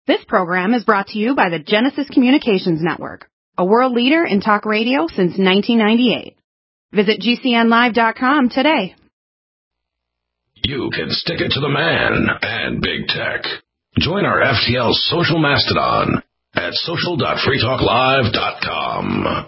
This program is brought to you by the Genesis Communications Network, a world leader in talk radio since 1998. Visit GCNlive.com today. You can stick it to the man and big tech. Join our FTL social mastodon at social.freetalklive.com.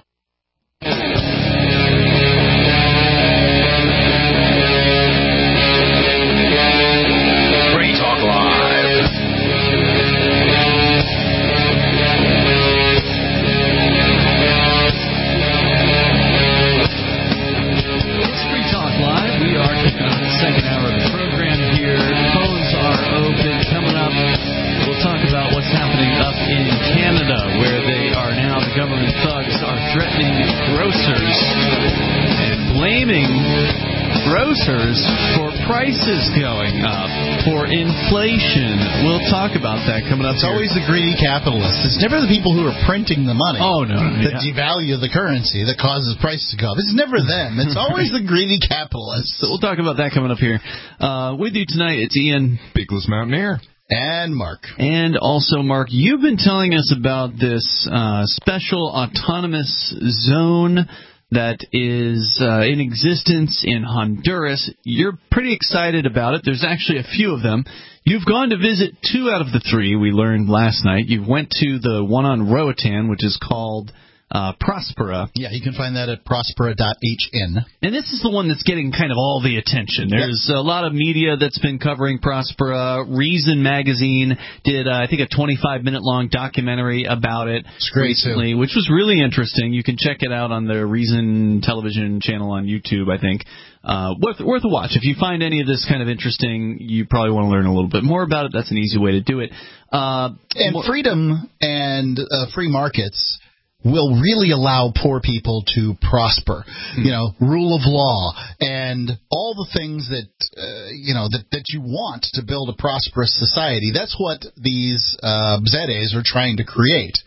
Second hour of the program here. Phones are open. Coming up, we'll talk about what's happening up in Canada, where they are now, the government thugs are threatening grocers and blaming grocers for prices going up, for inflation. We'll talk about that coming up. It's always the greedy capitalists. It's never the people who are printing the money that devalue the currency that causes prices to go up. It's never them. It's always the greedy capitalists. So we'll talk about that coming up here. With you tonight, it's Ian, Beakless Mountaineer, and Mark. And also, Mark, you've been telling us about this special autonomous zone that is in existence in Honduras. You're pretty excited about it. There's actually a few of them. You've gone to visit 2 out of the 3, we learned last night. You went to the one on Roatan, which is called Prospera. Yeah, you can find that at prospera.hn. And this is the one that's getting kind of all the attention. There's a lot of media that's been covering Prospera. Reason Magazine did, I think, a 25-minute-long documentary about it recently, which was really interesting. You can check it out on the Reason television channel on YouTube, I think. Worth a watch. If you find any of this kind of interesting, you probably want to learn a little bit more about it. That's an easy way to do it. And freedom and free markets will really allow poor people to prosper. You know, rule of law and all the things that that you want to build a prosperous society. That's what these Zedes are trying to create.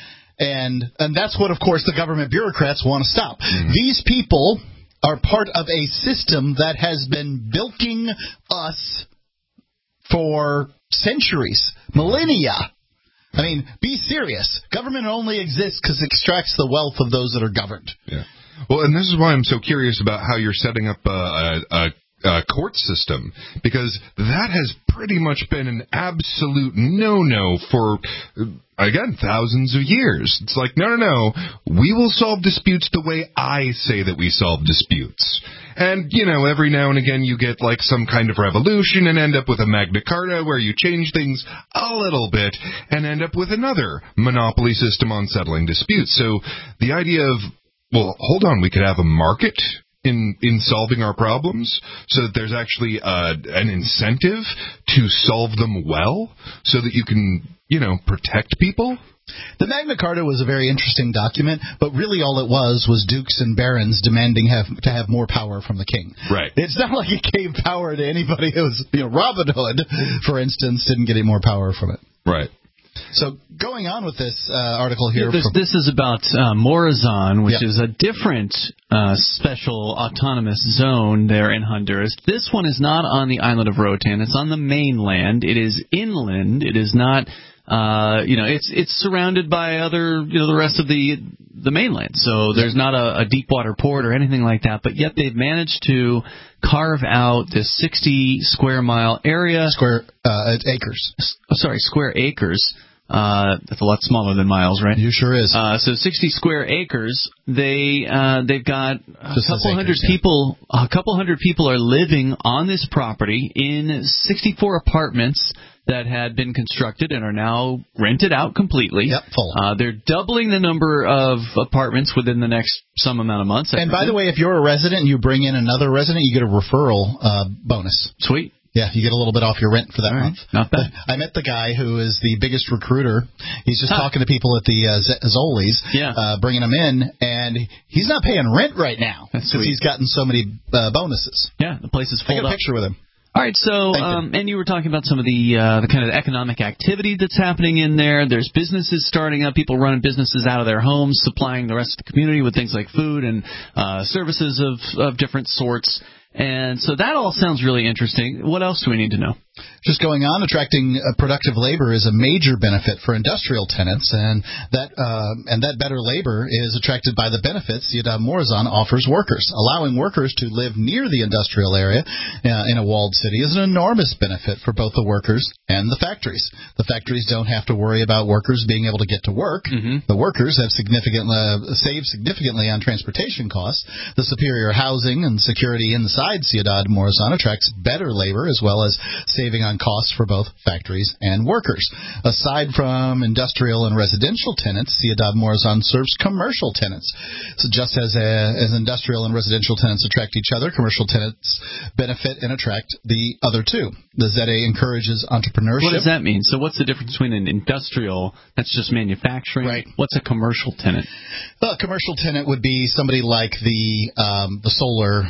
And that's what, of course, the government bureaucrats want to stop. These people are part of a system that has been bilking us for centuries, millennia. I mean, be serious. Government only exists because it extracts the wealth of those that are governed. Yeah. Well, and this is why I'm so curious about how you're setting up a court system, because that has pretty much been an absolute no-no for, again, thousands of years. It's like, no, we will solve disputes the way I say that we solve disputes. And, you know, every now and again you get like some kind of revolution and end up with a Magna Carta where you change things a little bit and end up with another monopoly system on settling disputes. So the idea of, well, hold on, we could have a market in solving our problems so that there's actually an incentive to solve them well so that you can, protect people. The Magna Carta was a very interesting document, but really all it was dukes and barons demanding to have more power from the king. Right. It's not like it gave power to anybody. It was, Robin Hood, for instance, didn't get any more power from it. Right. So going on with this article here. This is about Morazan, which is a different special autonomous zone there in Honduras. This one is not on the island of Roatan. It's on the mainland. It is inland. It is not... it's surrounded by other, the rest of the mainland. So there's not a deep water port or anything like that. But yet they've managed to carve out this 60 square mile area. Square acres. Square acres. That's a lot smaller than miles, right? You sure is. So 60 square acres. They've got a couple hundred people. A couple hundred people are living on this property in 64 apartments that had been constructed and are now rented out completely. Yep, full. They're doubling the number of apartments within the next some amount of months. And by the way, if you're a resident and you bring in another resident, you get a referral bonus. Sweet. Yeah, you get a little bit off your rent for that month. Not bad. I met the guy who is the biggest recruiter. He's just talking to people at the Zoli's, bringing them in, and he's not paying rent right now because he's gotten so many bonuses. Yeah, the place is full up. I got a picture with him. All right, so and you were talking about some of the kind of economic activity that's happening in there. There's businesses starting up, people running businesses out of their homes, supplying the rest of the community with things like food and services of different sorts. And so that all sounds really interesting. What else do we need to know? Just going on, attracting productive labor is a major benefit for industrial tenants, and that better labor is attracted by the benefits Ciudad Morazan offers workers. Allowing workers to live near the industrial area in a walled city is an enormous benefit for both the workers and the factories. The factories don't have to worry about workers being able to get to work. Mm-hmm. The workers have saved significantly on transportation costs. The superior housing and security inside Ciudad Morazan attracts better labor as well as saving on costs for both factories and workers. Aside from industrial and residential tenants, Ciudad Morazan serves commercial tenants. So just as industrial and residential tenants attract each other, commercial tenants benefit and attract the other two. The ZA encourages entrepreneurship. What does that mean? So what's the difference between an industrial, that's just manufacturing? Right. What's a commercial tenant? Well, a commercial tenant would be somebody like the solar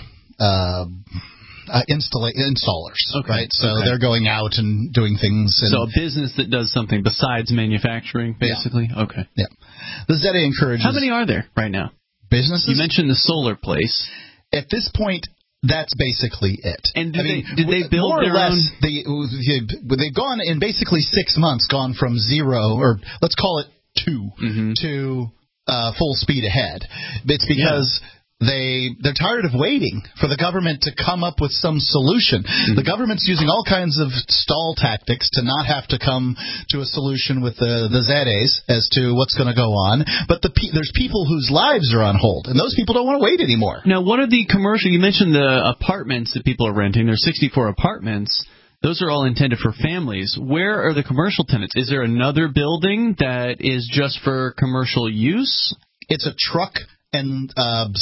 installers, right? So they're going out and doing things. So a business that does something besides manufacturing, basically? Yeah. Okay. Yeah. The ZA encourages... How many are there right now? Businesses? You mentioned the solar place. At this point, that's basically it. And did they build more their or less, own... They've gone, in basically 6 months, gone from 0, or let's call it 2, to full speed ahead. It's because... They're tired of waiting for the government to come up with some solution. Mm-hmm. The government's using all kinds of stall tactics to not have to come to a solution with the ZAs as to what's going to go on. But there's people whose lives are on hold, and those people don't want to wait anymore. Now, what are the commercial? You mentioned the apartments that people are renting. There's 64 apartments. Those are all intended for families. Where are the commercial tenants? Is there another building that is just for commercial use? It's a truck and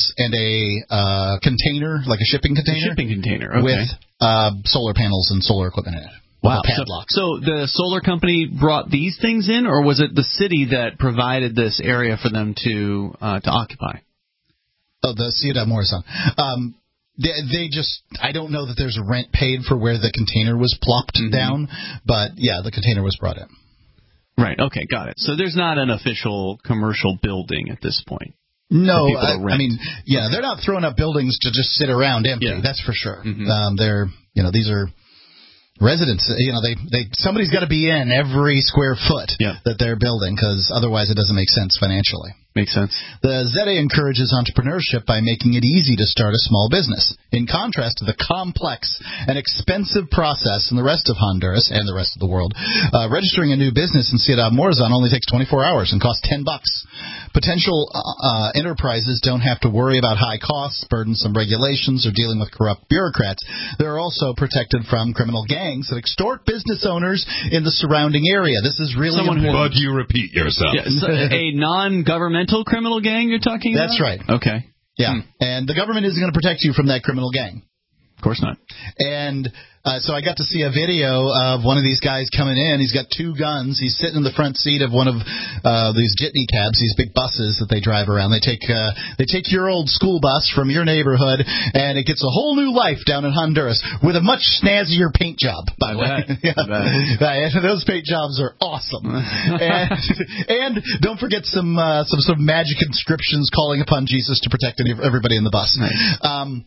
a container, like a shipping container. A shipping container, okay. With solar panels and solar equipment in it. Wow. So the solar company brought these things in, or was it the city that provided this area for them to occupy? Oh, the Ciudad Morazan. They just, I don't know that there's a rent paid for where the container was plopped down, but yeah, the container was brought in. Right, okay, got it. So there's not an official commercial building at this point. No, I mean, yeah, they're not throwing up buildings to just sit around empty. Yeah. That's for sure. Mm-hmm. These are residents. Somebody's got to be in every square foot that they're building, because otherwise it doesn't make sense financially. Makes sense. The ZA encourages entrepreneurship by making it easy to start a small business. In contrast to the complex and expensive process in the rest of Honduras and the rest of the world, registering a new business in Ciudad Morazan only takes 24 hours and costs $10. Potential enterprises don't have to worry about high costs, burdensome regulations, or dealing with corrupt bureaucrats. They're also protected from criminal gangs that extort business owners in the surrounding area. This is really important. But you repeat yourself. Yeah, so a non-governmental criminal gang you're talking about? That's right. Okay. Yeah. And the government isn't going to protect you from that criminal gang. Of course not. And so I got to see a video of one of these guys coming in. He's got 2 guns. He's sitting in the front seat of one of these jitney cabs, these big buses that they drive around. They take your old school bus from your neighborhood, and it gets a whole new life down in Honduras with a much snazzier paint job, by the way. Those paint jobs are awesome. and don't forget some magic inscriptions calling upon Jesus to protect everybody in the bus. Nice.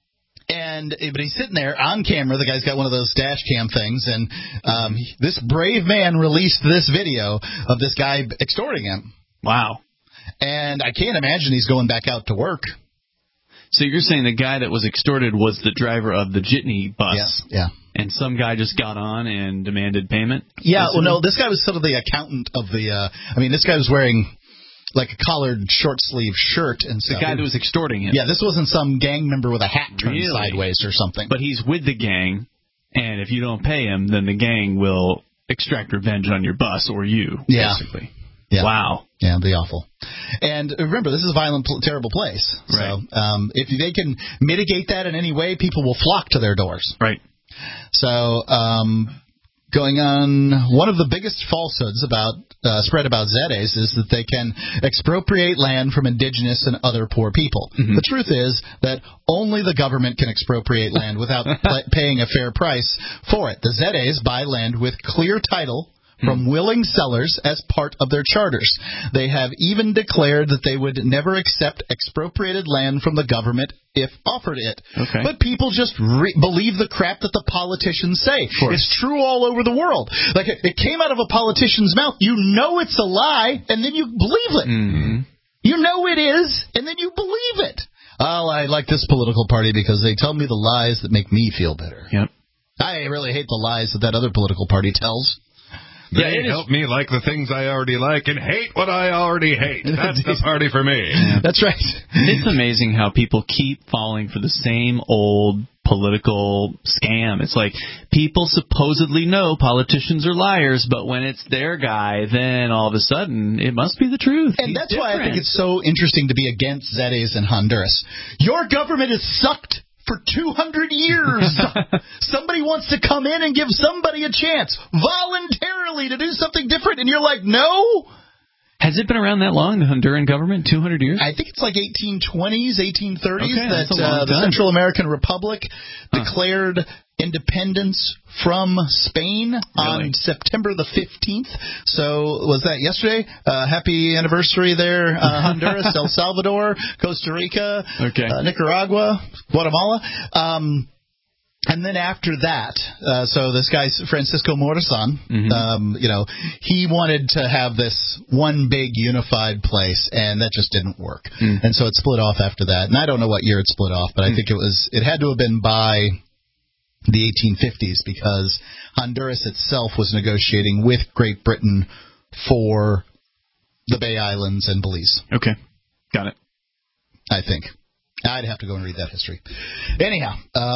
But he's sitting there on camera. The guy's got one of those dash cam things, and this brave man released this video of this guy extorting him. Wow. And I can't imagine he's going back out to work. So you're saying the guy that was extorted was the driver of the jitney bus? Yeah. And some guy just got on and demanded payment? Yeah, well, no, this guy was sort of the accountant of the this guy was wearing like a collared short-sleeve shirt and stuff. The guy that was extorting him. Yeah, this wasn't some gang member with a hat turned sideways or something. But he's with the gang, and if you don't pay him, then the gang will extract revenge on your bus or you, basically. Yeah. Wow. Yeah, it'd be awful. And remember, this is a violent, terrible place. Right. So if they can mitigate that in any way, people will flock to their doors. Right. So going on, one of the biggest falsehoods spread about ZAs is that they can expropriate land from indigenous and other poor people. Mm-hmm. The truth is that only the government can expropriate land without paying a fair price for it. The ZAs buy land with clear title from willing sellers as part of their charters. They have even declared that they would never accept expropriated land from the government if offered it. Okay. But people just believe the crap that the politicians say. It's true all over the world. Like, it came out of a politician's mouth. You know it's a lie, and then you believe it. Mm-hmm. You know it is, and then you believe it. Oh, I like this political party because they tell me the lies that make me feel better. Yep. I really hate the lies that other political party tells. They help me like the things I already like and hate what I already hate. That's the party for me. Yeah. That's right. It's amazing how people keep falling for the same old political scam. It's like people supposedly know politicians are liars, but when it's their guy, then all of a sudden it must be the truth. And that's why I think it's so interesting to be against Zetes in Honduras. Your government is sucked for 200 years. Somebody wants to come in and give somebody a chance voluntarily to do something different, and you're like, no? Has it been around that long, the Honduran government? 200 years? I think it's like 1820s, 1830s that the Central American Republic declared independence from Spain on September the 15th. So was that yesterday? Happy anniversary there, Honduras, El Salvador, Costa Rica, Nicaragua, Guatemala. And then after that, so this guy, Francisco Morazan, he wanted to have this one big unified place, and that just didn't work. And so it split off after that. And I don't know what year it split off, but I think it had to have been by the 1850s, because Honduras itself was negotiating with Great Britain for the Bay Islands and Belize. Okay. Got it. I think. I'd have to go and read that history. Anyhow,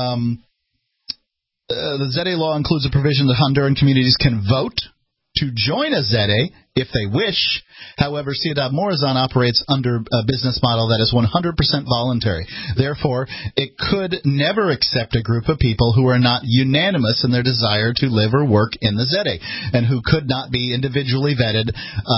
the Zete law includes a provision that Honduran communities can vote to join a Zete if they wish. However, Ciudad Morazan operates under a business model that is 100% voluntary. Therefore, it could never accept a group of people who are not unanimous in their desire to live or work in the Zete, and who could not be individually vetted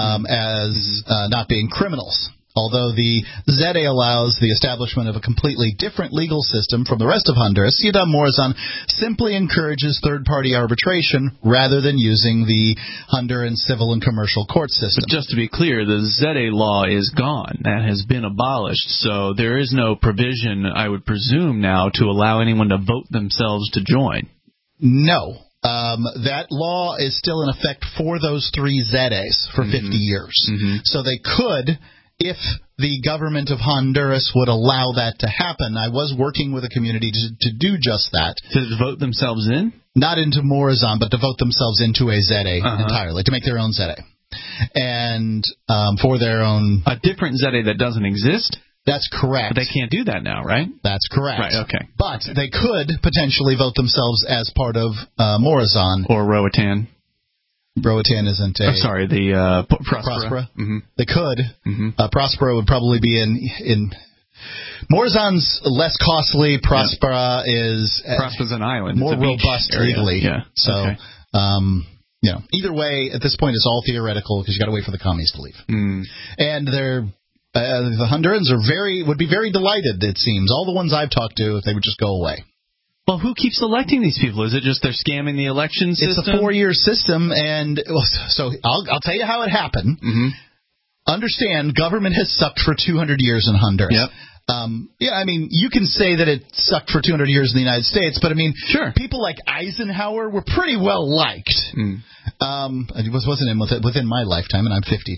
as not being criminals. Although the Zete allows the establishment of a completely different legal system from the rest of Honduras, Ciudad Morazan simply encourages third-party arbitration rather than using the Honduran civil and commercial court system. But just to be clear, the Zete law is gone. That has been abolished. So there is no provision, I would presume now, to allow anyone to vote themselves to join. No. That law is still in effect for those three Zetes for 50 years. So they could, if the government of Honduras would allow that to happen. I was working with a community to do just that. To vote themselves in? Not into Morazan, but to vote themselves into a Zete entirely, to make their own Zete. And for their own... A different Zete that doesn't exist? That's correct. But they can't do that now, right? That's correct. Right, okay. But they could potentially vote themselves as part of Morazan. Or Roatan. Roatan isn't a... I'm sorry, the Prospera. They could. Prospera would probably be in... Morazan's less costly. Prospera is... Prospera's an island. More robust legally. Yeah. So, either way, at this point, it's all theoretical because you got to wait for the commies to leave. And they're... the Hondurans would be very delighted, it seems. All the ones I've talked to, if they would just go away. Well, who keeps electing these people? Is it just they're scamming the election system? It's a 4-year system, and so I'll tell you how it happened. Understand, government has sucked for 200 years in Honduras. I mean, you can say that it sucked for 200 years in the United States, but I mean, people like Eisenhower were pretty well liked. It wasn't within my lifetime, and I'm 52.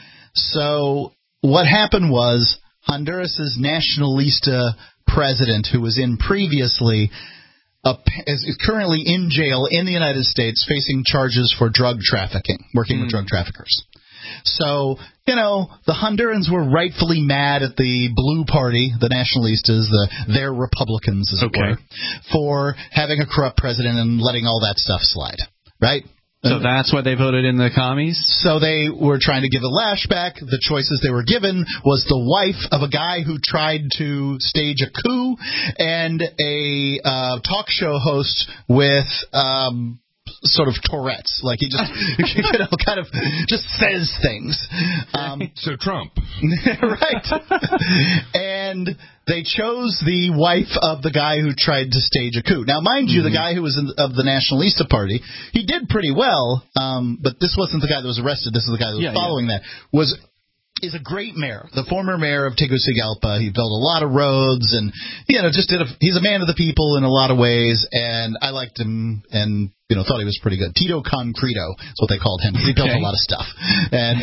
So what happened was Honduras' Nacionalista president, who was in previously, is currently in jail in the United States facing charges for drug trafficking, working with drug traffickers. So, the Hondurans were rightfully mad at the Blue Party, the Nationalistas, their Republicans, as it were, for having a corrupt president and letting all that stuff slide, right? So that's why they voted in the commies? So they were trying to give a lashback. The choices they were given was the wife of a guy who tried to stage a coup and a talk show host with sort of Tourette's. Like he just, kind of just says things. So Trump. Right. And And they chose the wife of the guy who tried to stage a coup. Now, mind you, the guy who was of the Nacionalista Party, he did pretty well, but this wasn't the guy that was arrested. This is the guy that was following that. Is a great mayor, the former mayor of Tegucigalpa. He built a lot of roads, and he's a man of the people in a lot of ways. And I liked him, and thought he was pretty good. Tito Concreto is what they called him. He built a lot of stuff. And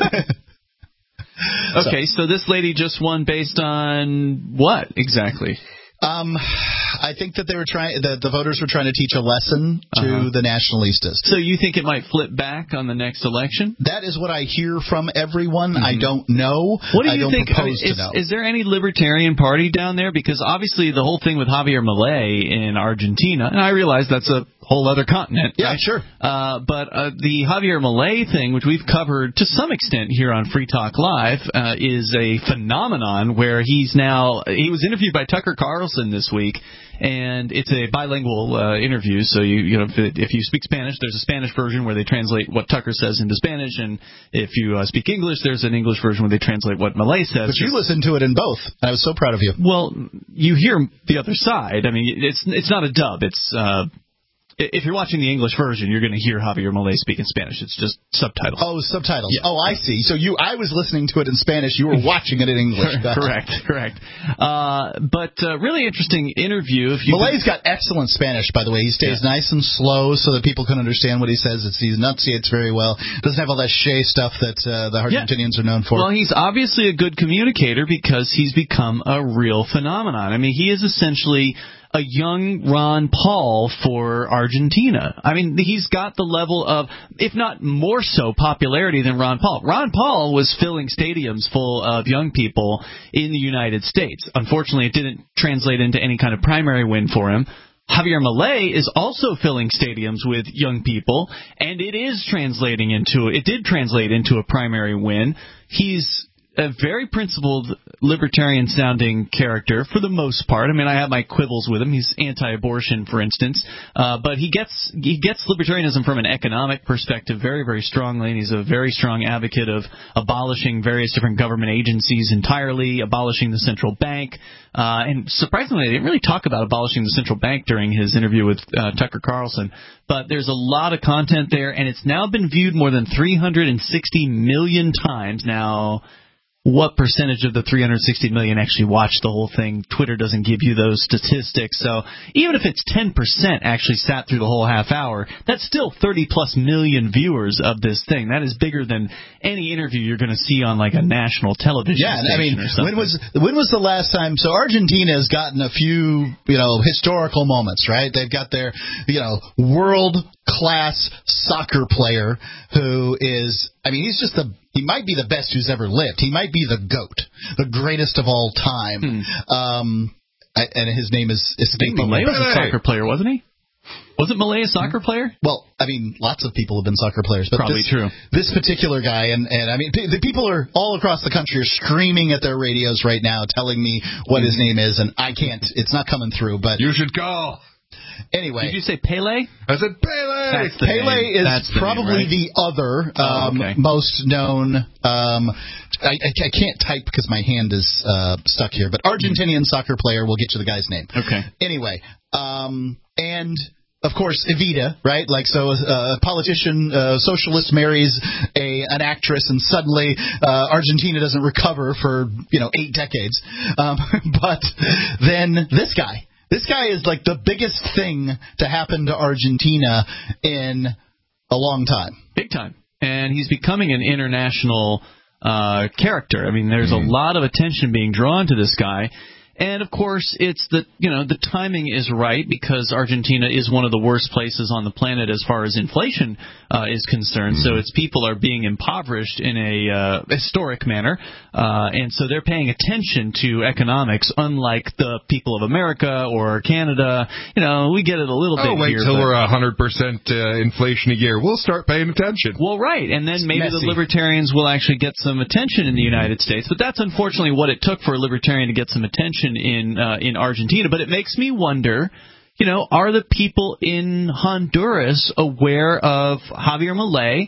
okay, so this lady just won based on what exactly? I think that the voters were trying to teach a lesson to the Nacionalistas. So you think it might flip back on the next election? That is what I hear from everyone. I don't know. What do you think? To know. Is there any libertarian party down there? Because obviously the whole thing with Javier Milei in Argentina, and I realize that's a whole other continent. Yeah, right? sure. But the Javier Milei thing, which we've covered to some extent here on Free Talk Live, is a phenomenon where he was interviewed by Tucker Carlson this week, and it's a bilingual interview. So if you speak Spanish, there's a Spanish version where they translate what Tucker says into Spanish, and if you speak English, there's an English version where they translate what Milei says. But you listened to it in both. I was so proud of you. Well, you hear the other side. I mean, it's not a dub. It's if you're watching the English version, you're going to hear Javier Milei speak in Spanish. It's just subtitles. Oh, subtitles. Yeah. Oh, I see. So I was listening to it in Spanish. You were watching it in English. Correct. But really interesting interview. Milei's got excellent Spanish, by the way. He stays nice and slow so that people can understand what he says. He enunciates very well. Doesn't have all that Che stuff that the Argentinians are known for. Well, he's obviously a good communicator because he's become a real phenomenon. I mean, he is essentially a young Ron Paul for Argentina. I mean, he's got the level of, if not more so, popularity than Ron Paul. Ron Paul was filling stadiums full of young people in the United States. Unfortunately, it didn't translate into any kind of primary win for him. Javier Milei is also filling stadiums with young people, and it did translate into a primary win. He's a very principled, libertarian-sounding character for the most part. I mean, I have my quibbles with him. He's anti-abortion, for instance, but he gets libertarianism from an economic perspective very, very strongly, and he's a very strong advocate of abolishing various different government agencies entirely, abolishing the central bank. And surprisingly, they didn't really talk about abolishing the central bank during his interview with Tucker Carlson. But there's a lot of content there, and it's now been viewed more than 360 million times. Now, what percentage of the 360 million actually watched the whole thing? Twitter doesn't give you those statistics. So even if it's 10% actually sat through the whole half hour, that's still 30-plus million viewers of this thing. That is bigger than any interview you're going to see on like a national television station. I mean, when was the last time? So Argentina has gotten a few, historical moments, right? They've got their, world-class soccer player who is, he might be the best who's ever lived. He might be the GOAT, the greatest of all time. And his name is escaping me. Milei was a soccer player, wasn't he? Wasn't Milei a soccer player? Well, lots of people have been soccer players. But probably true. This particular guy, and the people are all across the country are screaming at their radios right now, telling me what his name is, and I can't. It's not coming through. But you should call. Anyway. Did you say Pele? I said Pele! Pele is probably the other most known. I can't type because my hand is stuck here, but Argentinian soccer player. We'll get you the guy's name. Okay. Anyway, and of course, Evita, right? Like, so a politician, socialist marries an actress, and suddenly Argentina doesn't recover for 8 decades. But then this guy. This guy is like the biggest thing to happen to Argentina in a long time. Big time. And he's becoming an international character. I mean, there's a lot of attention being drawn to this guy. And, of course, it's the timing is right because Argentina is one of the worst places on the planet as far as inflation is concerned. So its people are being impoverished in a historic manner. And so they're paying attention to economics, unlike the people of America or Canada. We get it a little bit here. Wait till we're 100% inflation a year. We'll start paying attention. Well, right. And then maybe the libertarians will actually get some attention in the United States. But that's unfortunately what it took for a libertarian to get some attention in Argentina. But it makes me wonder, are the people in Honduras aware of Javier Milei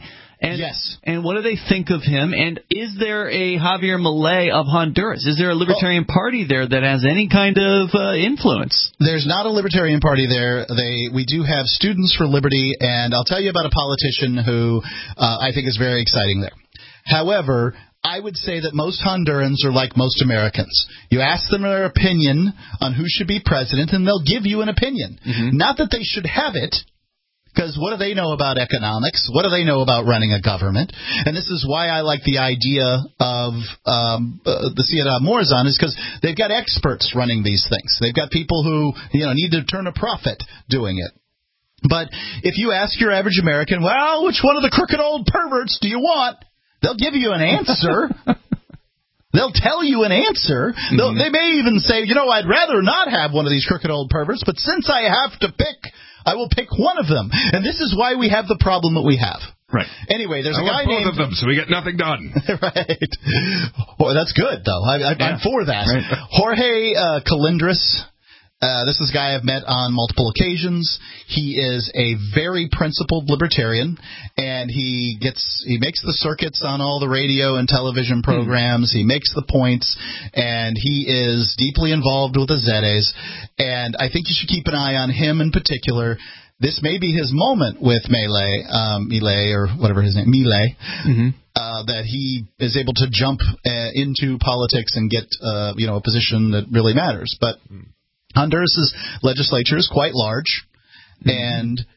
And, yes. And what do they think of him? And is there a Javier Milei of Honduras? Is there a Libertarian Party there that has any kind of influence? There's not a Libertarian Party there. We do have Students for Liberty, and I'll tell you about a politician who I think is very exciting there. However, I would say that most Hondurans are like most Americans. You ask them their opinion on who should be president, and they'll give you an opinion. Mm-hmm. Not that they should have it, because what do they know about economics? What do they know about running a government? And this is why I like the idea of the Ciudad Morazan, is because they've got experts running these things. They've got people who need to turn a profit doing it. But if you ask your average American, well, which one of the crooked old perverts do you want? They'll give you an answer. They'll tell you an answer. Mm-hmm. They may even say, I'd rather not have one of these crooked old perverts, but since I have to pick, I will pick one of them. And this is why we have the problem that we have. Right. Anyway, there's a guy both named... of them, so we get nothing done. Right. Well, that's good, though. I'm for that. Right. Jorge Colindres. This is a guy I've met on multiple occasions. He is a very principled libertarian, and he makes the circuits on all the radio and television programs. He makes the points, and he is deeply involved with the Zeres. And I think you should keep an eye on him in particular. This may be his moment with Milei, or whatever his name, Milei, that he is able to jump into politics and get a position that really matters. But Honduras' legislature is quite large, and is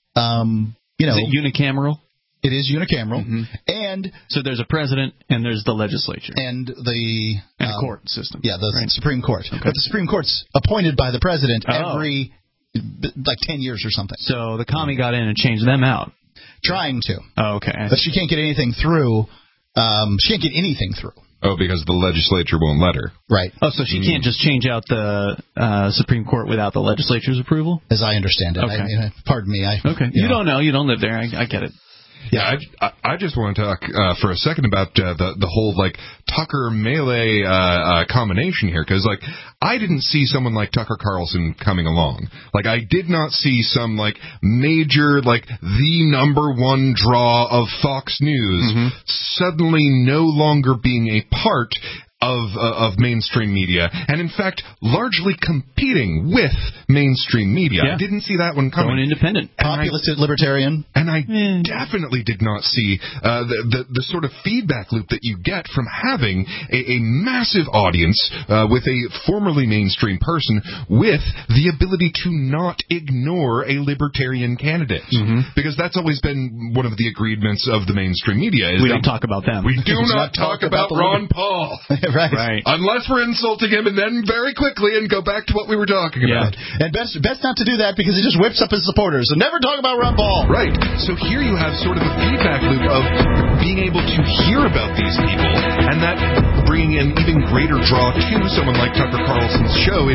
it unicameral? It is unicameral, and so there's a president and there's the legislature and the court system. Yeah, the Supreme Court. Okay. But the Supreme Court's appointed by the president every 10 years or something. So the commie got in and changed them out. Trying to. Oh, okay. But she can't get anything through. She can't get anything through. Oh, because the legislature won't let her. Right. Oh, so she can't just change out the Supreme Court without the legislature's approval? As I understand it. Okay. Pardon me. You don't know. You don't live there. I get it. Yeah, I just want to talk for a second about the whole Tucker Milei combination here, because I didn't see someone like Tucker Carlson coming along. I did not see some major the number one draw of Fox News suddenly no longer being a part of mainstream media, and in fact largely competing with mainstream media. Yeah. I didn't see that one coming. Going independent. Populist libertarian. And I definitely did not see the sort of feedback loop that you get from having a massive audience with a formerly mainstream person with the ability to not ignore a libertarian candidate. Because that's always been one of the agreements of the mainstream media. We don't talk about them. We do not talk about Ron Paul. Right. Unless we're insulting him, and then very quickly and go back to what we were talking about. And best not to do that, because it just whips up his supporters. So never talk about Ron Paul. Right. So here you have sort of a feedback loop of being able to hear about these people, and that bringing an even greater draw to someone like Tucker Carlson's show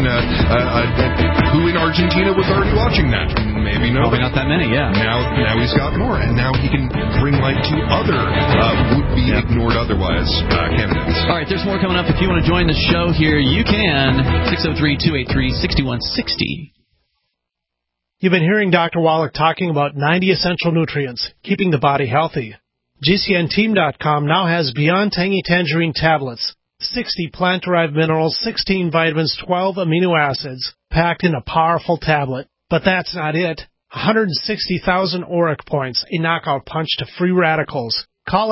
who in Argentina was already watching that. Maybe nobody. Probably not that many, yeah. Now he's got more, and now he can bring light to other would-be ignored otherwise candidates. All right, there's more coming up. If you want to join the show here, you can. 603-283-6160. You've been hearing Dr. Wallach talking about 90 essential nutrients, keeping the body healthy. GCNteam.com now has Beyond Tangy Tangerine tablets, 60 plant-derived minerals, 16 vitamins, 12 amino acids, packed in a powerful tablet. But that's not it. 160,000 auric points, a knockout punch to free radicals. Call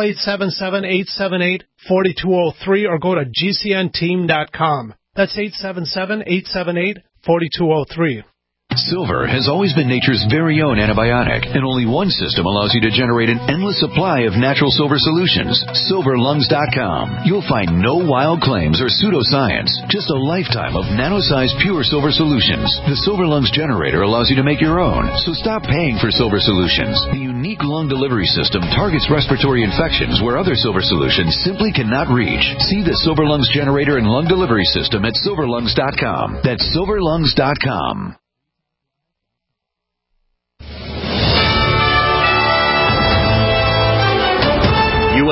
877-878-4203 or go to GCNteam.com. That's 877-878-4203. Silver has always been nature's very own antibiotic, and only one system allows you to generate an endless supply of natural silver solutions. SilverLungs.com. You'll find no wild claims or pseudoscience, just a lifetime of nano-sized pure silver solutions. The Silver Lungs generator allows you to make your own, so stop paying for silver solutions. The unique lung delivery system targets respiratory infections where other silver solutions simply cannot reach. See the Silver Lungs generator and lung delivery system at SilverLungs.com. That's SilverLungs.com.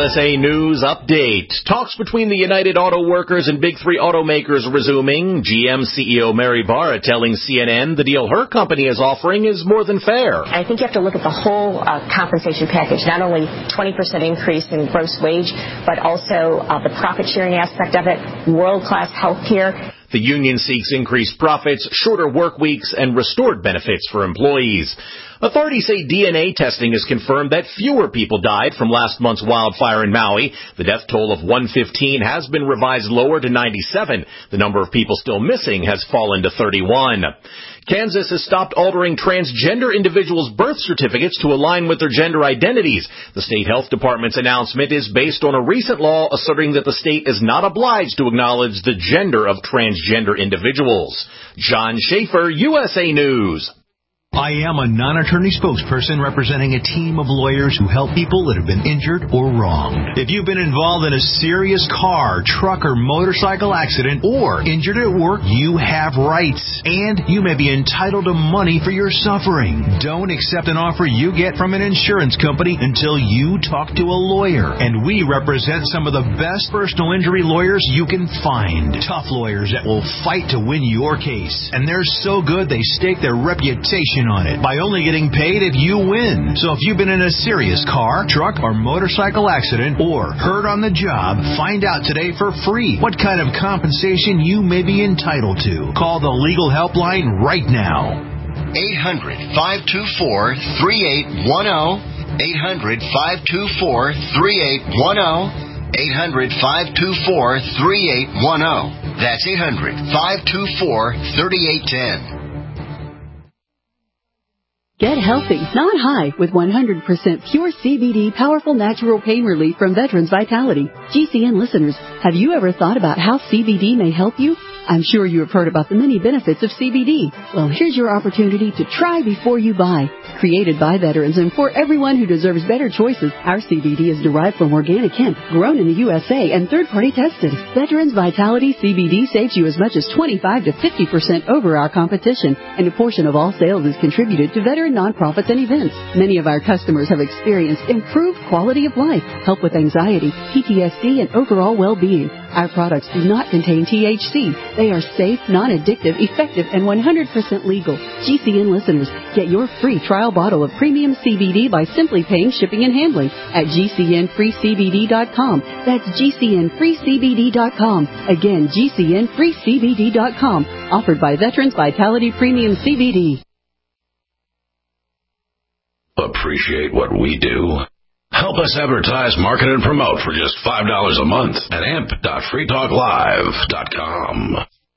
USA News Update. Talks between the United Auto Workers and Big Three automakers resuming. GM CEO Mary Barra telling CNN the deal her company is offering is more than fair. I think you have to look at the whole compensation package, not only 20% increase in gross wage, but also the profit sharing aspect of it, world-class health care. The union seeks increased profits, shorter work weeks, and restored benefits for employees. Authorities say DNA testing has confirmed that fewer people died from last month's wildfire in Maui. The death toll of 115 has been revised lower to 97. The number of people still missing has fallen to 31. Kansas has stopped altering transgender individuals' birth certificates to align with their gender identities. The state health department's announcement is based on a recent law asserting that the state is not obliged to acknowledge the gender of transgender individuals. John Schaefer, USA News. I am a non-attorney spokesperson representing a team of lawyers who help people that have been injured or wronged. If you've been involved in a serious car, truck, or motorcycle accident or injured at work, you have rights, and you may be entitled to money for your suffering. Don't accept an offer you get from an insurance company until you talk to a lawyer. And we represent some of the best personal injury lawyers you can find. Tough lawyers that will fight to win your case. And they're so good they stake their reputation on it by only getting paid if you win. So if you've been in a serious car, truck, or motorcycle accident or hurt on the job, find out today for free what kind of compensation you may be entitled to. Call the legal helpline right now. 800-524-3810. 800-524-3810. 800-524-3810. That's 800-524-3810. Get healthy, not high, with 100% pure CBD powerful natural pain relief from Veterans Vitality. GCN listeners, have you ever thought about how CBD may help you? I'm sure you have heard about the many benefits of CBD. Well, here's your opportunity to try before you buy. Created by veterans and for everyone who deserves better choices, our CBD is derived from organic hemp, grown in the USA, and third-party tested. Veterans Vitality CBD saves you as much as 25 to 50% over our competition, and a portion of all sales is contributed to veteran nonprofits and events. Many of our customers have experienced improved quality of life, help with anxiety, PTSD, and overall well-being. Our products do not contain THC. They are safe, non-addictive, effective, and 100% legal. GCN listeners, get your free trial bottle of premium CBD by simply paying shipping and handling at GCNFreeCBD.com. That's GCNFreeCBD.com. Again, GCNFreeCBD.com. Offered by Veterans Vitality Premium CBD. Appreciate what we do? Help us advertise, market, and promote for just $5 a month at amp.freetalklive.com.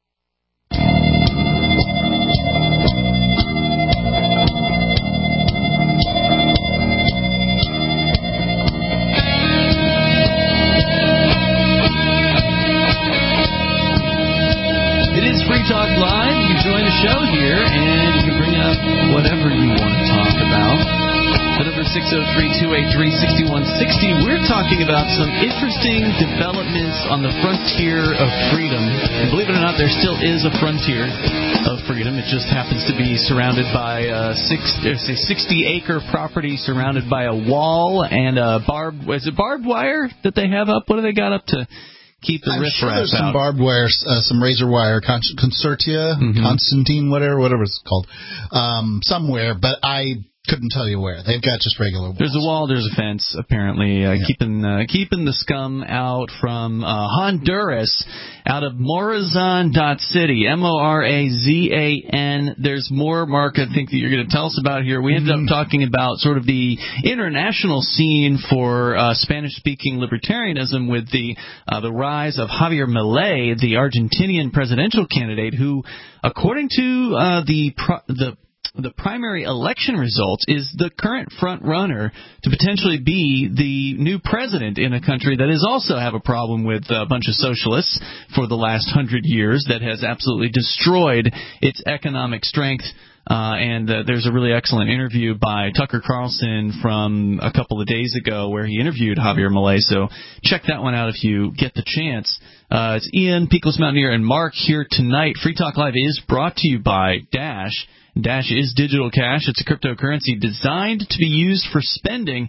It is Free Talk Live. You can join the show here, and you can bring up whatever you want to talk about. The number is 603-283-6160. We're talking about some interesting developments on the frontier of freedom. And believe it or not, there still is a frontier of freedom. It just happens to be surrounded by a 60-acre property surrounded by a wall and a barbed wire that they have up? What do they got up to keep the riffraff there's some out? barbed wire, some razor wire, Concertia, Constantine, whatever it's called, somewhere, but I couldn't tell you where. They've got just regular walls. There's a wall, there's a fence, apparently, keeping the scum out from Honduras, out of Morazan.city, Morazan. There's more, Mark, I think that you're going to tell us about here. We ended up talking about sort of the international scene for Spanish-speaking libertarianism with the rise of Javier Milei, the Argentinian presidential candidate, who, according to the primary election results, is the current front runner to potentially be the new president in a country that has also have a problem with a bunch of socialists for the last 100 years that has absolutely destroyed its economic strength. And there's a really excellent interview by Tucker Carlson from a couple of days ago where he interviewed Javier Milei, so check that one out if you get the chance. It's Ian, Peakless Mountaineer, and Mark here tonight. Free Talk Live is brought to you by Dash. Dash is digital cash. It's a cryptocurrency designed to be used for spending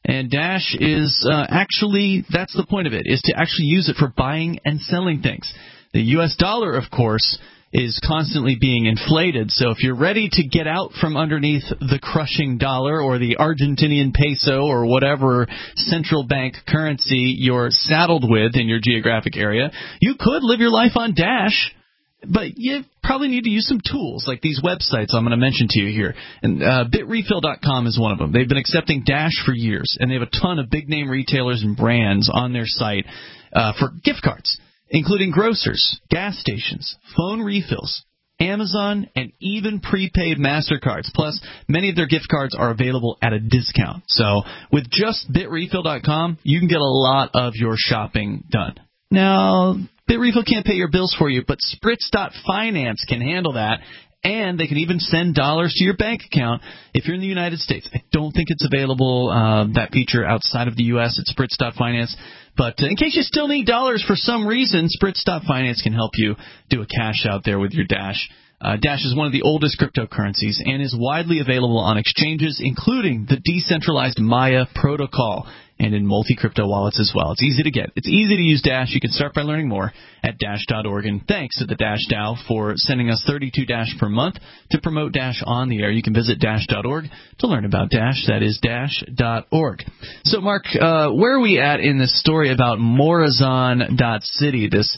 And Dash is actually, that's the point of it, is to actually use it for buying and selling things. The U.S. dollar, of course, is constantly being inflated. So if you're ready to get out from underneath the crushing dollar or the Argentinian peso or whatever central bank currency you're saddled with in your geographic area, you could live your life on Dash, but you probably need to use some tools like these websites I'm going to mention to you here. And bitrefill.com is one of them. They've been accepting Dash for years, and they have a ton of big-name retailers and brands on their site for gift cards, including grocers, gas stations, phone refills, Amazon, and even prepaid MasterCards. Plus, many of their gift cards are available at a discount. So with just bitrefill.com, you can get a lot of your shopping done. Now, BitRefill can't pay your bills for you, but Spritz.Finance can handle that. And they can even send dollars to your bank account if you're in the United States. I don't think it's available, that feature, outside of the U.S. at Spritz.Finance. But in case you still need dollars for some reason, Spritz.Finance can help you do a cash out there with your Dash. Dash is one of the oldest cryptocurrencies and is widely available on exchanges, including the decentralized Maya protocol, and in multi-crypto wallets as well. It's easy to get. It's easy to use Dash. You can start by learning more at Dash.org. And thanks to the Dash DAO for sending us 32 Dash per month to promote Dash on the air. You can visit Dash.org to learn about Dash. That is Dash.org. So, Mark, where are we at in this story about Morazan.city, this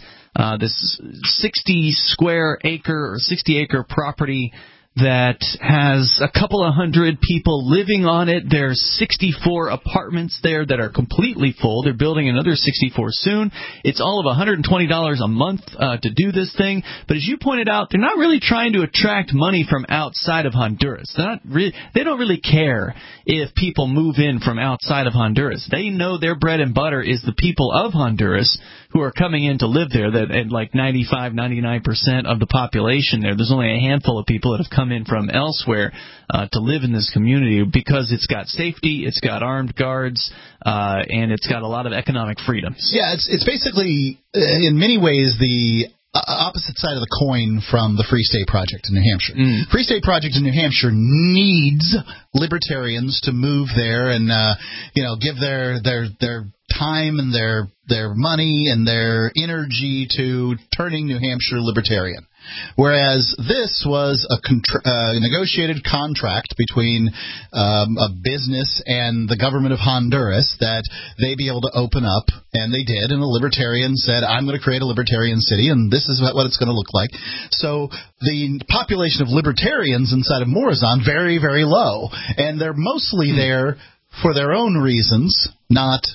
60-square-acre or 60-acre property that has a couple of hundred people living on it? There's 64 apartments there that are completely full. They're building another 64 soon. It's all of $120 a month to do this thing. But as you pointed out, they're not really trying to attract money from outside of Honduras. They don't really care if people move in from outside of Honduras. They know their bread and butter is the people of Honduras who are coming in to live there. That at like 95, 99% of the population there. There's only a handful of people that have come in from elsewhere to live in this community because it's got safety, it's got armed guards, and it's got a lot of economic freedoms. Yeah, it's basically, in many ways, the opposite side of the coin from the Free State Project in New Hampshire. Free State Project in New Hampshire needs libertarians to move there and give their time and their money and their energy to turning New Hampshire libertarian. Whereas this was a negotiated contract between a business and the government of Honduras that they be able to open up, and they did, and the libertarian said, I'm going to create a libertarian city, and this is what it's going to look like. So the population of libertarians inside of Morazan, very, very low, and they're mostly there for their own reasons, not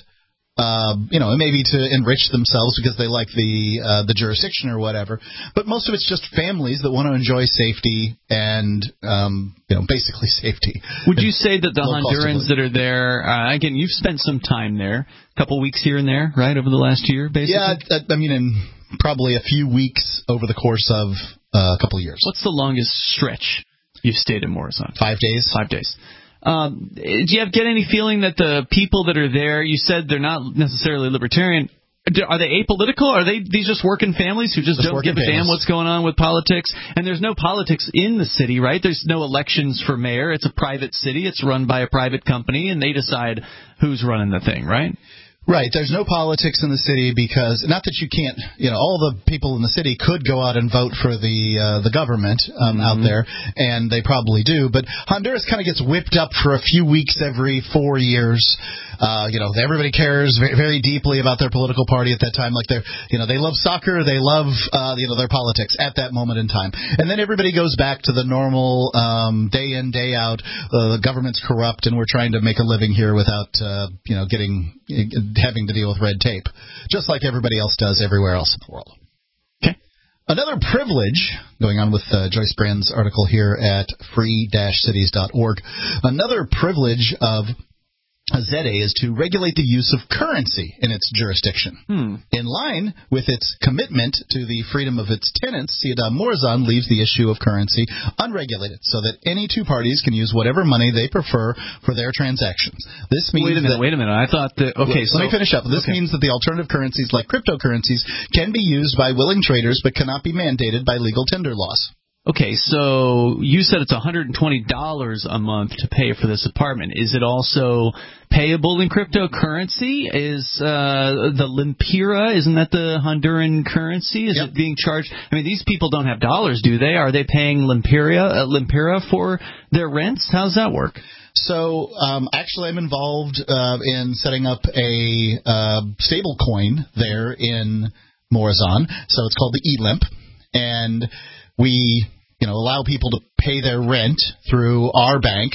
maybe to enrich themselves because they like the jurisdiction or whatever. But most of it's just families that want to enjoy safety and, basically safety. Would you say that the Hondurans that are there, again, you've spent some time there, a couple weeks here and there, right, over the last year, basically? Yeah, in probably a few weeks over the course of a couple of years. What's the longest stretch you've stayed in Morazan? 5 days. 5 days. Do you get any feeling that the people that are there, you said they're not necessarily libertarian, are they apolitical? Are these just working families who just don't give a damn what's going on with politics? And there's no politics in the city, right? There's no elections for mayor. It's a private city. It's run by a private company, and they decide who's running the thing, right? Right. There's no politics in the city because, not that you can't, all the people in the city could go out and vote for the government out there, and they probably do. But Honduras kind of gets whipped up for a few weeks every 4 years. Everybody cares very, very deeply about their political party at that time. Like they love soccer, they love, their politics at that moment in time. And then everybody goes back to the normal day in, day out. The government's corrupt, and we're trying to make a living here without, having to deal with red tape, just like everybody else does everywhere else in the world. Okay. Another privilege, going on with Joyce Brand's article here at free-cities.org, another privilege of ZA is to regulate the use of currency in its jurisdiction. In line with its commitment to the freedom of its tenants, Ciudad Morazan leaves the issue of currency unregulated so that any two parties can use whatever money they prefer for their transactions. This means Wait a minute. I thought that... Okay, let me finish up. This means that the alternative currencies like cryptocurrencies can be used by willing traders but cannot be mandated by legal tender laws. Okay, so you said it's $120 a month to pay for this apartment. Is it also payable in cryptocurrency? Is the Lempira, isn't that the Honduran currency? Is it being charged? I mean, these people don't have dollars, do they? Are they paying Lempira for their rents? How does that work? So, actually, I'm involved in setting up a stable coin there in Morazan. So it's called the eLemp, and we, allow people to pay their rent through our bank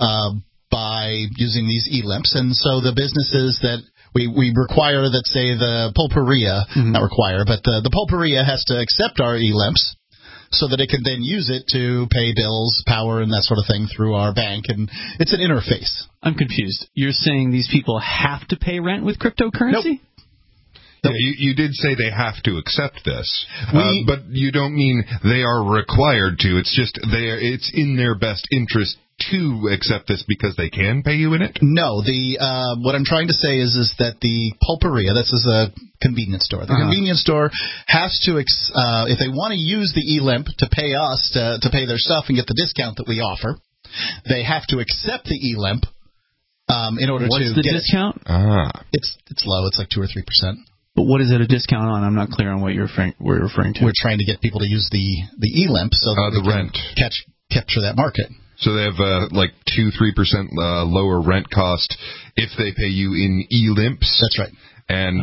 by using these eLemps. And so the businesses that we require that, say, the pulperia, not require, but the pulperia has to accept our eLemps so that it can then use it to pay bills, power, and that sort of thing through our bank. And it's an interface. I'm confused. You're saying these people have to pay rent with cryptocurrency? Nope. Yeah, you did say they have to accept this, but you don't mean they are required to. It's just it's in their best interest to accept this because they can pay you in it? No. What I'm trying to say is that the pulperia, this is a convenience store. The convenience store has to, if they want to use the eLemp to pay us to pay their stuff and get the discount that we offer, they have to accept the eLemp in order What's to the get discount? It's low. It's like 2 or 3%. But what is it a discount on? I'm not clear on what you're referring to. We're trying to get people to use the eLemp so that the we can rent. capture that market. So they have like 2-3% lower rent cost if they pay you in eLemps. That's right. And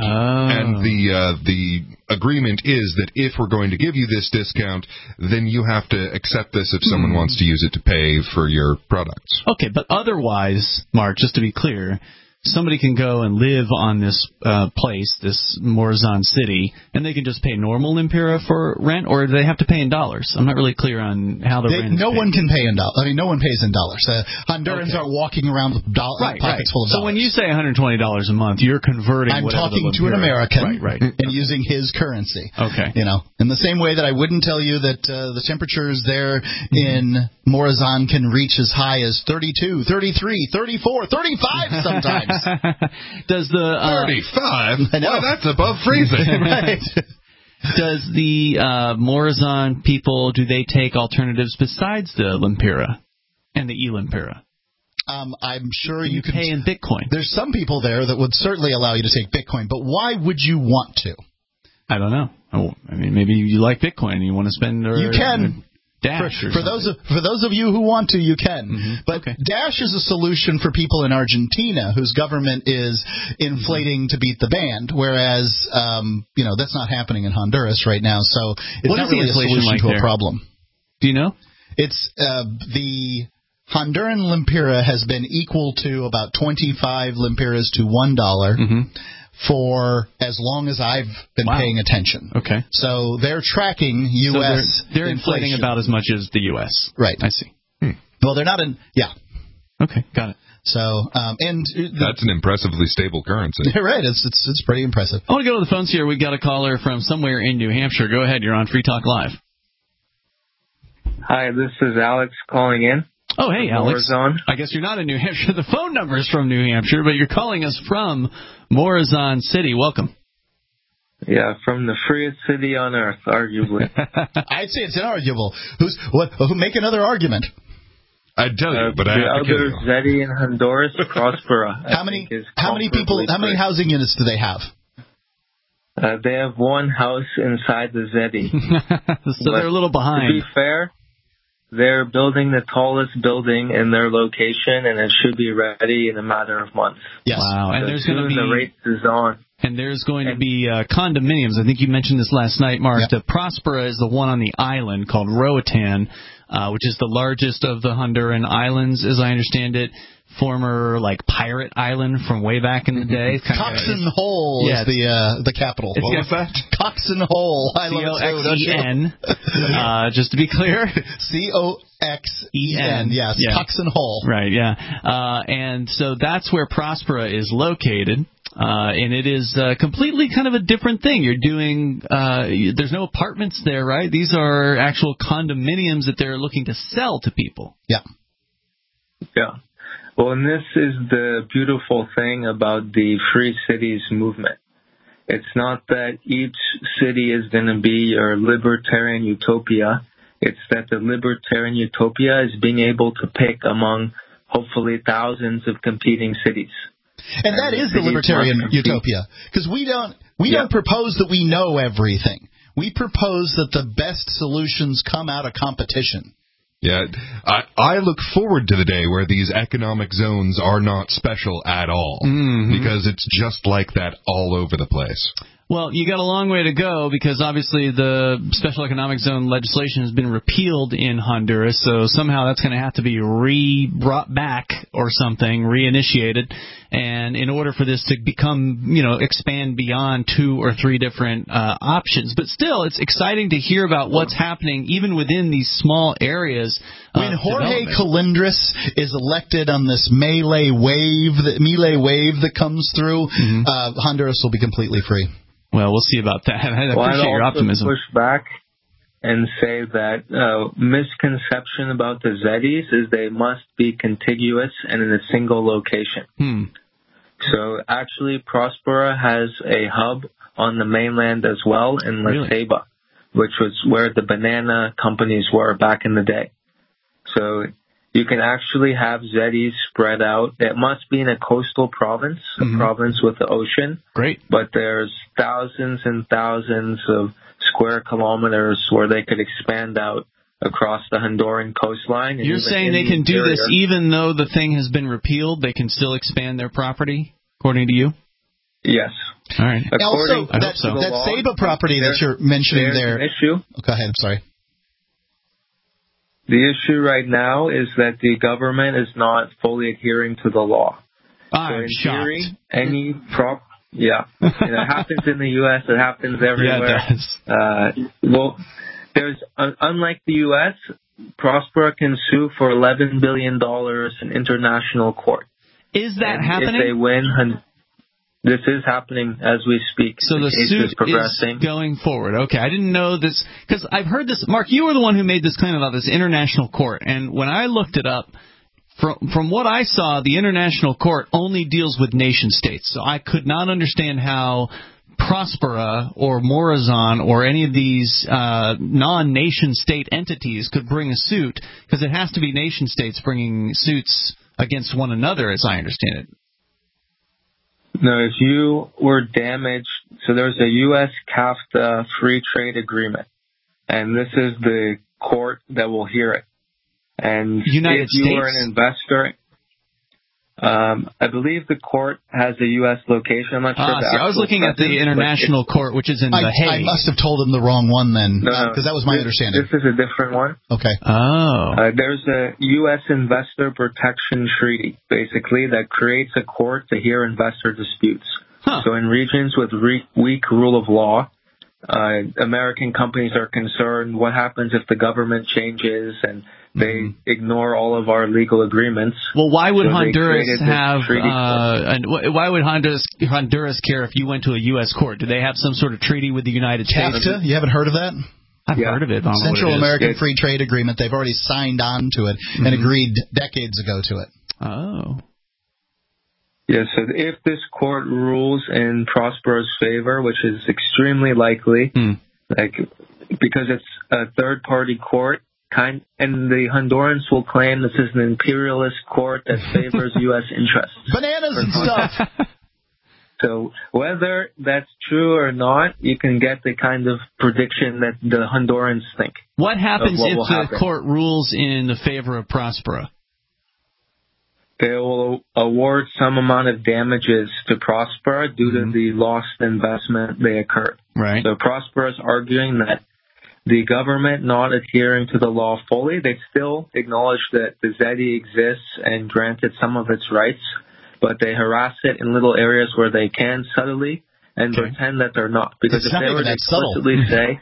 the agreement is that if we're going to give you this discount, then you have to accept this if someone wants to use it to pay for your products. Okay, but otherwise, Mark, just to be clear, somebody can go and live on this place, this Morazan city, and they can just pay normal Lempira for rent, or do they have to pay in dollars? I'm not really clear on how the rent is No paid. one can pay in dollars. I mean, no one pays in dollars. Hondurans aren't walking around with pockets full of dollars. So when you say $120 a month, you're converting I'm whatever talking the to an American right. and using his currency. Okay. In the same way that I wouldn't tell you that the temperatures there in Morazan can reach as high as 32, 33, 34, 35 sometimes. Does the 35? I know. Well, that's above freezing. Right. Does the Morazan people, do they take alternatives besides the Lempira and the eLempira? I'm sure you can pay in Bitcoin. There's some people there that would certainly allow you to take Bitcoin, but why would you want to? I don't know. I mean, maybe you like Bitcoin and you want to spend. You can. Dash for those of you who want to, you can. But Dash is a solution for people in Argentina whose government is inflating to beat the band, whereas that's not happening in Honduras right now. So it's not really a solution to a problem. Do you know? It's the Honduran Lempira has been equal to about 25 Lempiras to $1 for as long as I've been paying attention. Okay. So they're tracking U.S. They're inflating about as much as the U.S. Right. I see. Well, they're not in. Yeah. Okay, got it. So, that's an impressively stable currency. Right. It's pretty impressive. I want to go to the phones here. We got a caller from somewhere in New Hampshire. Go ahead. You're on Free Talk Live. Hi, this is Alex calling in. Oh, hey, Alex. Morazan. I guess you're not in New Hampshire. The phone number is from New Hampshire, but you're calling us from Morazan City. Welcome. Yeah, from the freest city on earth, arguably. I'd say it's inarguable. Make another argument. I'd tell you, but I have to kill you. Zeddy in Honduras, Prospera. How many people? How many housing units do they have? They have one house inside the Zeddy. So they're a little behind. To be fair, they're building the tallest building in their location, and it should be ready in a matter of months. Yes. Wow. And there's going to be the race is on. And there's going to be condominiums. I think you mentioned this last night, Mark. Yep. The Prospera is the one on the island called Roatan, which is the largest of the Honduran islands, as I understand it. Former pirate island from way back in the day. Coxen Hole is the capital. What was that? Coxen Hole. I love C-O-X-E-N. Just to be clear. C-O-X-E-N. Yes. Yeah. Coxen Hole. Right. Yeah. And so that's where Prospera is located. And it is completely kind of a different thing. You're doing there's no apartments there, right? These are actual condominiums that they're looking to sell to people. Yeah. Yeah. Well, and this is the beautiful thing about the Free Cities movement. It's not that each city is going to be your libertarian utopia. It's that the libertarian utopia is being able to pick among, hopefully, thousands of competing cities. And that is the libertarian utopia, because we don't propose that we know everything. We propose that the best solutions come out of competition. Yeah, I look forward to the day where these economic zones are not special at all, because it's just like that all over the place. Well, you got a long way to go because obviously the special economic zone legislation has been repealed in Honduras, so somehow that's going to have to be brought back or something, reinitiated. And in order for this to become, expand beyond 2 or 3 different options. But still, it's exciting to hear about what's happening even within these small areas. When Jorge Colindres is elected on this Milei wave that comes through, Honduras will be completely free. Well, we'll see about that. I appreciate your optimism. Push back and say that misconception about the Zetis is they must be contiguous and in a single location. So actually, Prospera has a hub on the mainland as well in La Ceiba, which was where the banana companies were back in the day. So you can actually have Zetis spread out. It must be in a coastal province, a province with the ocean. Great. But there's thousands and thousands of square kilometers where they could expand out across the Honduran coastline. You're saying they can do this even though the thing has been repealed? They can still expand their property, according to you? Yes. All right. Also, that Ceiba property that you're mentioning there. An issue. Go ahead, I'm sorry. The issue right now is that the government is not fully adhering to the law. I'm shocked. Theory, it happens in the U.S. It happens everywhere. Yeah, it does. Unlike the U.S., Prospera can sue for $11 billion in international court. Is that happening? If they win, this is happening as we speak. So the suit is going forward. Okay, I didn't know this, because I've heard this. Mark, you were the one who made this claim about this international court, and when I looked it up, from what I saw, the international court only deals with nation states. So I could not understand how Prospera or Morazan or any of these non-nation state entities could bring a suit, because it has to be nation states bringing suits against one another, as I understand it. No, if you were damaged, so there's a U.S.-CAFTA free trade agreement, and this is the court that will hear it. And if you were an investor, I believe the court has a U.S. location. I'm not sure. I was looking at the international court, which is in The Hague. I must have told him the wrong one then, because that was my understanding. This is a different one. Okay. There's a U.S. Investor Protection Treaty, basically, that creates a court to hear investor disputes. So in regions with weak rule of law, American companies are concerned what happens if the government changes and they ignore all of our legal agreements. Well, why would Honduras have? Why would Honduras care if you went to a U.S. court? Do they have some sort of treaty with the United States? CAFTA? You haven't heard of that? I've heard of it. Central American Free Trade Agreement. They've already signed on to it and agreed decades ago to it. Oh. Yes, so if this court rules in Prospera's favor, which is extremely likely, because it's a third-party court, and the Hondurans will claim this is an imperialist court that favors U.S. interests. Bananas and stuff. So whether that's true or not, you can get the kind of prediction that the Hondurans think. What happens if the court rules in the favor of Prospera? They will award some amount of damages to Prospera due to the lost investment they occurred. Right. So Prospera is arguing that the government not adhering to the law fully, they still acknowledge that the Zeti exists and granted some of its rights, but they harass it in little areas where they can subtly and pretend that they're not. Because if they were to explicitly say,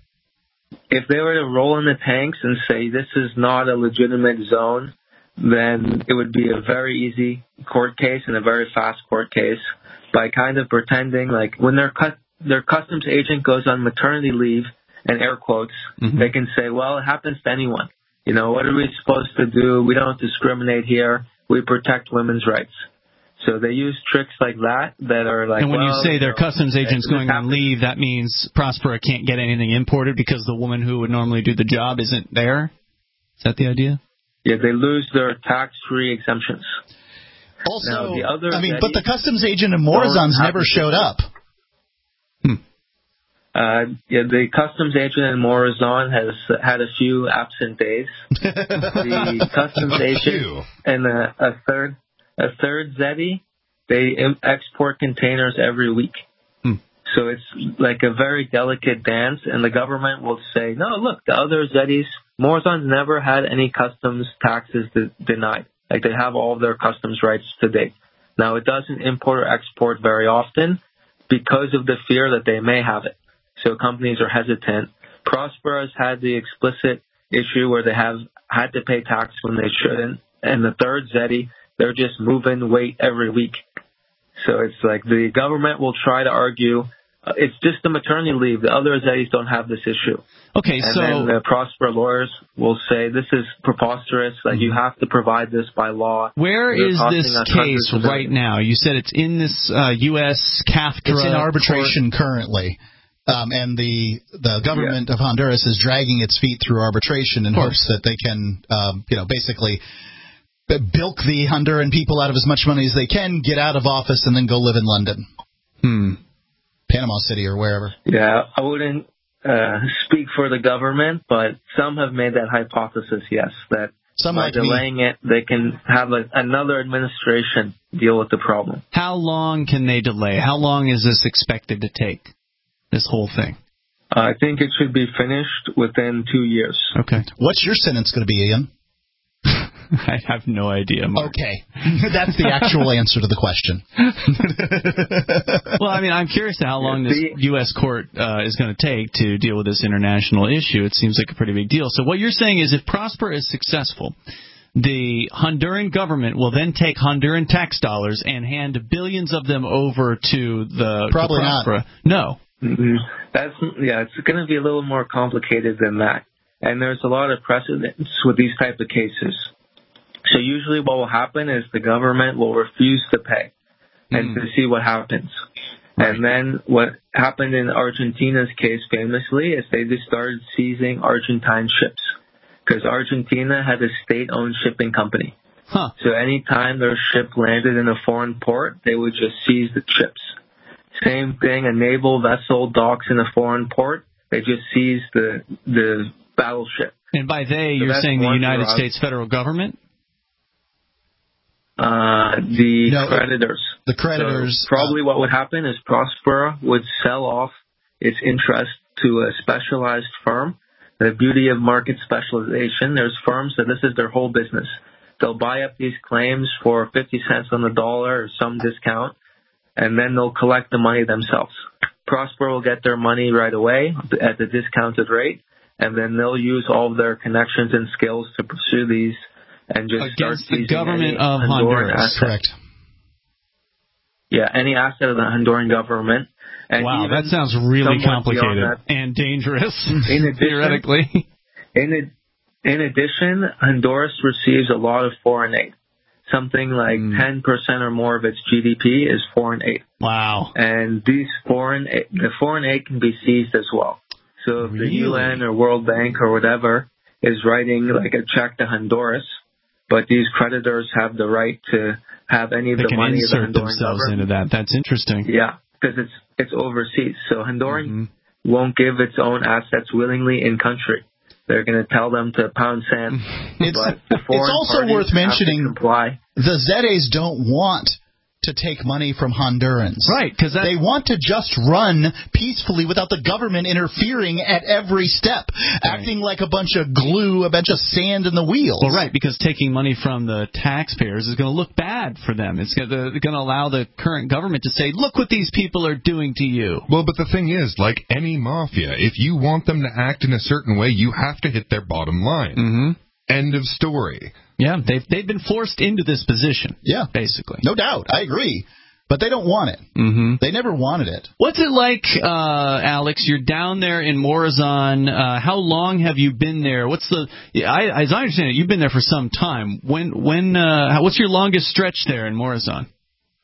if they were to roll in the tanks and say this is not a legitimate zone, then it would be a very easy court case and a very fast court case by kind of pretending like when their customs agent goes on maternity leave, and air quotes, they can say, well, it happens to anyone. You know, what are we supposed to do? We don't discriminate here. We protect women's rights. So they use tricks like that are like. And when you say their customs agent's going on leave, that means Prospera can't get anything imported because the woman who would normally do the job isn't there? Is that the idea? Yeah, they lose their tax-free exemptions. Also, now, but the customs agent in Morazan's never showed up. The customs agent in Morazan has had a few absent days. The customs agent and a third Zeddy, they export containers every week. So it's like a very delicate dance, and the government will say, no, look, the other Zeddys, Morazan's never had any customs taxes denied. Like, they have all of their customs rights to date. Now, it doesn't import or export very often because of the fear that they may have it. So companies are hesitant. Prospera's had the explicit issue where they have had to pay tax when they shouldn't. And the third Zeddy, they're just moving weight every week. So it's like the government will try to argue it's just the maternity leave. The other Zeddys don't have this issue. Okay, and then the Prospera lawyers will say this is preposterous. Like, you have to provide this by law. Where is this case right now? You said it's in this U.S. CAFTRA. It's in arbitration currently. And the government of Honduras is dragging its feet through arbitration in hopes that they can, basically bilk the Honduran people out of as much money as they can, get out of office, and then go live in London. Panama City or wherever. Yeah, I wouldn't speak for the government, but some have made that hypothesis, yes, that by delaying it, they can have another administration deal with the problem. How long can they delay? How long is this expected to take, this whole thing? I think it should be finished within 2 years. Okay. What's your sentence going to be, Ian? I have no idea, Mark. Okay. That's the actual answer to the question. Well, I mean, I'm curious to how long this U.S. court is going to take to deal with this international issue. It seems like a pretty big deal. So what you're saying is if Prospera is successful, the Honduran government will then take Honduran tax dollars and hand billions of them over to the Probably Prospera. not. No. It's going to be a little more complicated than that. And there's a lot of precedents with these type of cases. So usually what will happen is the government will refuse to pay and to see what happens. Right. And then what happened in Argentina's case famously is they just started seizing Argentine ships because Argentina had a state-owned shipping company. So anytime their ship landed in a foreign port, they would just seize the ships. Same thing, a naval vessel docks in a foreign port, they just seize the battleship. And by they, you're saying the United States federal government? Creditors. The creditors. So probably what would happen is Prospera would sell off its interest to a specialized firm. The beauty of market specialization, there's firms that this is their whole business. They'll buy up these claims for 50 cents on the dollar or some discount, and then they'll collect the money themselves. Prospera will get their money right away at the discounted rate, and then they'll use all of their connections and skills to pursue these and just against start the government of Honduras. Correct. Yeah, any asset of the Honduran government. And wow, that sounds really complicated and dangerous, theoretically. In addition, Honduras receives a lot of foreign aid. Something like 10% or more of its GDP is foreign aid. Wow. And the foreign aid can be seized as well. So if the UN or World Bank or whatever is writing like a check to Honduras, but these creditors have the right to have any of the money of the Honduran themselves into that. That's interesting. Yeah, because it's overseas. So Honduran won't give its own assets willingly in country. They're going to tell them to pound sand. It's also worth mentioning the Zedes don't want to take money from Hondurans. Right, because they want to just run peacefully without the government interfering at every step, acting like a bunch of glue, a bunch of sand in the wheels. Well, right, because taking money from the taxpayers is going to look bad for them. It's going to allow the current government to say, look what these people are doing to you. Well, but the thing is, like any mafia, if you want them to act in a certain way, you have to hit their bottom line. End of story. Yeah, they've been forced into this position. Yeah, basically. No doubt. I agree. But they don't want it. They never wanted it. What's it like, Alex? You're down there in Morazan. How long have you been there? As I understand it, you've been there for some time. What's your longest stretch there in Morazan?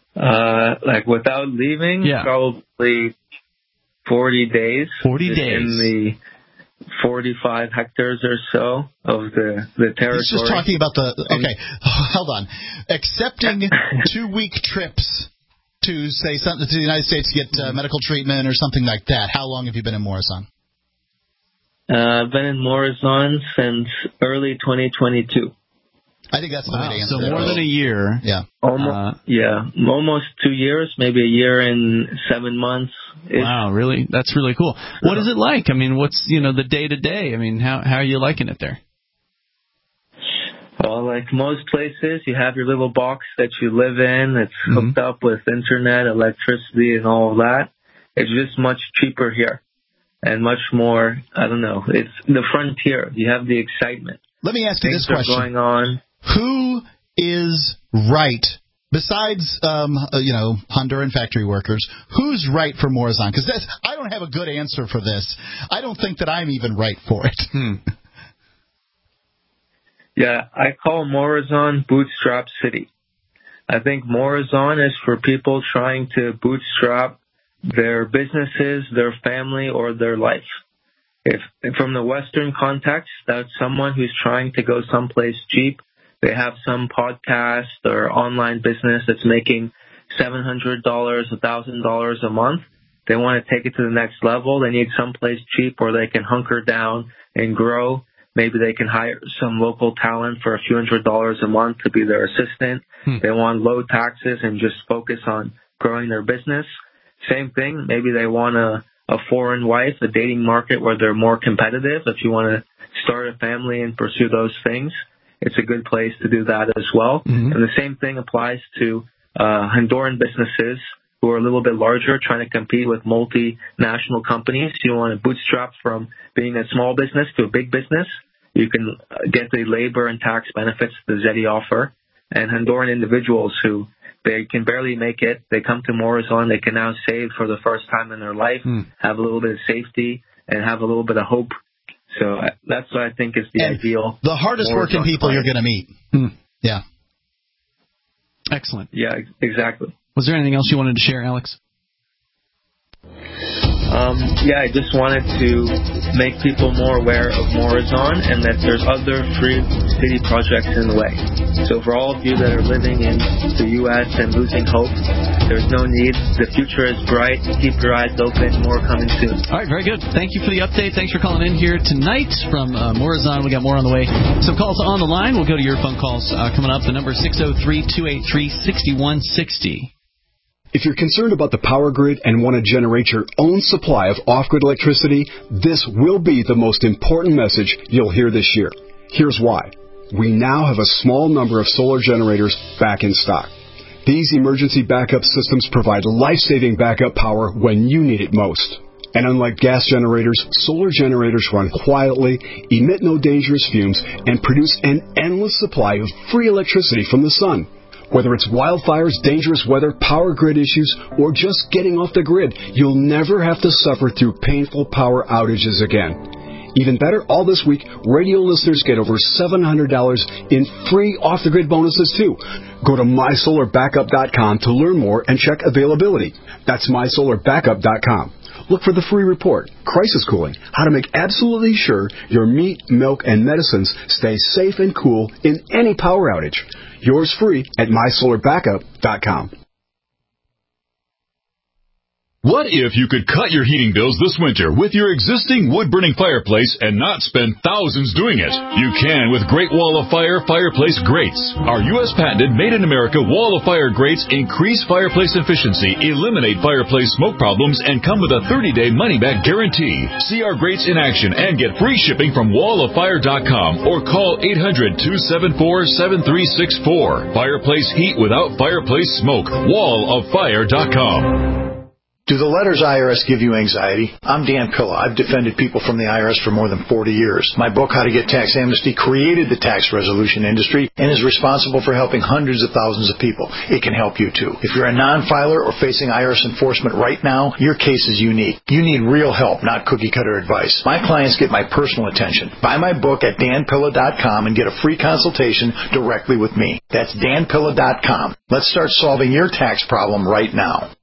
Like without leaving, probably 40 days. 40 days. In the 45 hectares or so of the territory. He's just talking about hold on. Accepting 2-week trips to, say, to the United States to get medical treatment or something like that. How long have you been in Morazan? I've been in Morazan since early 2022. I think that's the way to answer it. So more than a year. Yeah. Almost 2 years, maybe a year and 7 months. Wow, really? That's really cool. What is it like? I mean, what's, the day-to-day? I mean, how are you liking it there? Well, like most places, you have your little box that you live in. It's hooked up with internet, electricity, and all of that. It's just much cheaper here and much more, I don't know, it's the frontier. You have the excitement. Let me ask you this question. Things are going on. Who is right, besides, Honduran factory workers, who's right for Morazan? Because I don't have a good answer for this. I don't think that I'm even right for it. Yeah, I call Morazan Bootstrap City. I think Morazan is for people trying to bootstrap their businesses, their family, or their life. If from the Western context, that's someone who's trying to go someplace cheap. They have some podcast or online business that's making $700, $1,000 a month. They want to take it to the next level. They need someplace cheap where they can hunker down and grow. Maybe they can hire some local talent for a few $100s a month to be their assistant. They want low taxes and just focus on growing their business. Same thing. Maybe they want a foreign wife, a dating market where they're more competitive. If you want to start a family and pursue those things, it's a good place to do that as well. And the same thing applies to Honduran businesses who are a little bit larger, trying to compete with multinational companies. You want to bootstrap from being a small business to a big business. You can get the labor and tax benefits the ZEDI offer. And Honduran individuals who they can barely make it, they come to Morazan, they can now save for the first time in their life, have a little bit of safety, and have a little bit of hope. So that's what I think is the ideal. The hardest working people you're going to meet. Yeah. Excellent. Yeah, exactly. Was there anything else you wanted to share, Alex? I just wanted to make people more aware of Morazan and that there's other free city projects in the way. So for all of you that are living in the U.S. and losing hope, there's no need. The future is bright. Keep your eyes open. More coming soon. All right, very good. Thank you for the update. Thanks for calling in here tonight from Morazan. We got more on the way. Some calls on the line. We'll go to your phone calls coming up. The number is 603-283-6160. If you're concerned about the power grid and want to generate your own supply of off-grid electricity, this will be the most important message you'll hear this year. Here's why. We now have a small number of solar generators back in stock. These emergency backup systems provide life-saving backup power when you need it most. And unlike gas generators, solar generators run quietly, emit no dangerous fumes, and produce an endless supply of free electricity from the sun. Whether it's wildfires, dangerous weather, power grid issues, or just getting off the grid, you'll never have to suffer through painful power outages again. Even better, all this week, radio listeners get over $700 in free off-the-grid bonuses, too. Go to MySolarBackup.com to learn more and check availability. That's MySolarBackup.com. Look for the free report, Crisis Cooling, how to make absolutely sure your meat, milk, and medicines stay safe and cool in any power outage. Yours free at MySolarBackup.com. What if you could cut your heating bills this winter with your existing wood-burning fireplace and not spend thousands doing it? You can with Great Wall of Fire fireplace grates. Our U.S. patented made-in-America Wall of Fire grates increase fireplace efficiency, eliminate fireplace smoke problems, and come with a 30-day money-back guarantee. See our grates in action and get free shipping from walloffire.com or call 800-274-7364. Fireplace heat without fireplace smoke. walloffire.com. Do the letters IRS give you anxiety? I'm Dan Pilla. I've defended people from the IRS for more than 40 years. My book, How to Get Tax Amnesty, created the tax resolution industry and is responsible for helping hundreds of thousands of people. It can help you too. If you're a non-filer or facing IRS enforcement right now, your case is unique. You need real help, not cookie-cutter advice. My clients get my personal attention. Buy my book at danpilla.com and get a free consultation directly with me. That's danpilla.com. Let's start solving your tax problem right now.